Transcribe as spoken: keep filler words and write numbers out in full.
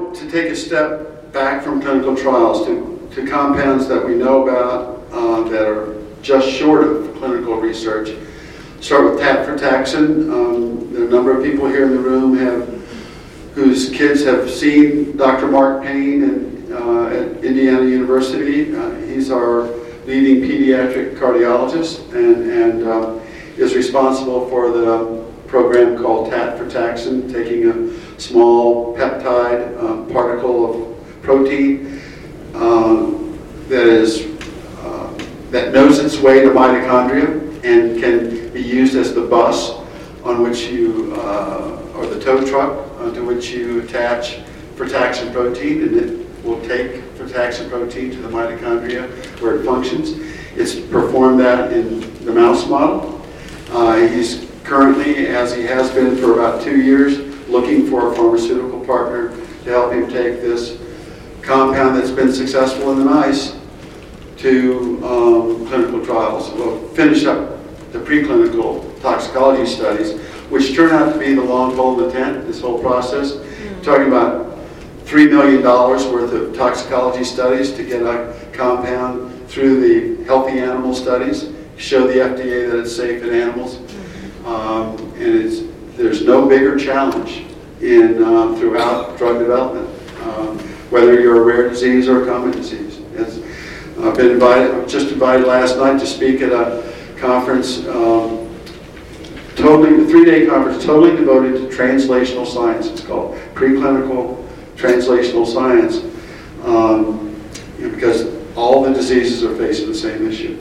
now to take a step back from clinical trials to, to compounds that we know about uh, that are just short of clinical research. Start with tafrataxin. Um, there are a number of people here in the room have, whose kids have seen Doctor Mark Payne in, uh, at Indiana University. Uh, he's our leading pediatric cardiologist and, and uh, is responsible for the program called tafrataxin, taking a small peptide uh, particle of protein uh, that is uh, that knows its way to mitochondria and can be used as the bus on which you, uh, or the tow truck uh, to which you attach frataxin protein, and it will take frataxin protein to the mitochondria where it functions. It's performed that in the mouse model. Uh, he's currently, as he has been for about two years, looking for a pharmaceutical partner to help him take this compound that's been successful in the mice to um, clinical trials. We'll finish up the preclinical toxicology studies, which turn out to be the long pole in the tent, this whole process. Mm-hmm. We're talking about three million dollars worth of toxicology studies to get a compound through the healthy animal studies, show the F D A that it's safe in animals. Mm-hmm. um, and it's, there's no bigger challenge in um, throughout drug development, um, whether you're a rare disease or a common disease. It's, I've been invited, I was just invited last night to speak at a conference, um, totally, a three-day conference totally devoted to translational science. It's called Preclinical Translational Science, um, because all the diseases are facing the same issue.